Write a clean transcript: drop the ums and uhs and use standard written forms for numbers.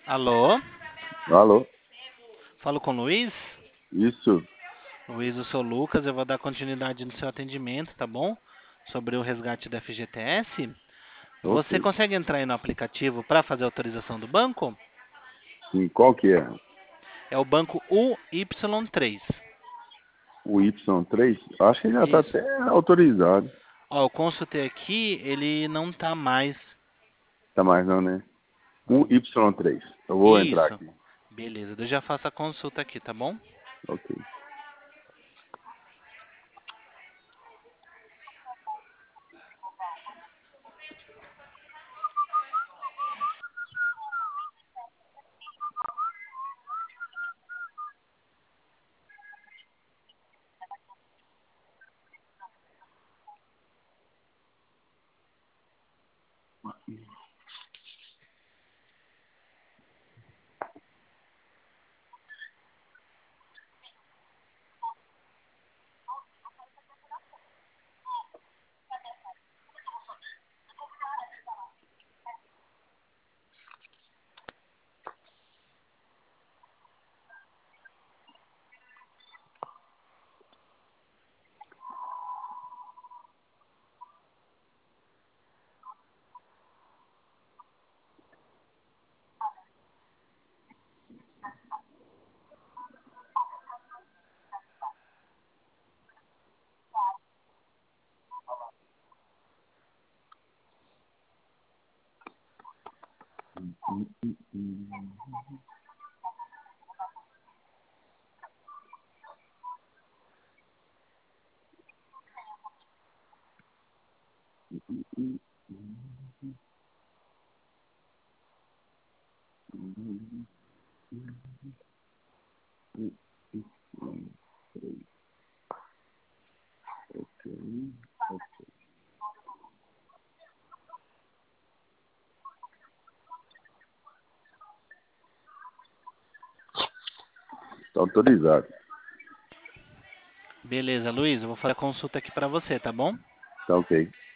Alô? Alô? Falo com o Luiz? Isso. Luiz, eu sou o Lucas, eu vou dar continuidade no seu atendimento, tá bom? Sobre o resgate da FGTS. Ok. Você consegue entrar aí no aplicativo para fazer a autorização do banco? Sim, qual que é? É o banco UY3. O Y3? Acho que já está Isso. até autorizado. Ó, eu consultei aqui, ele não tá mais. Tá mais não, né? O Não. Y3. Eu vou entrar Isso. aqui. Beleza, eu já faço a consulta aqui, tá bom? Ok. Está autorizado. Beleza, Luiz, eu vou fazer a consulta aqui para você, tá bom? Tá ok.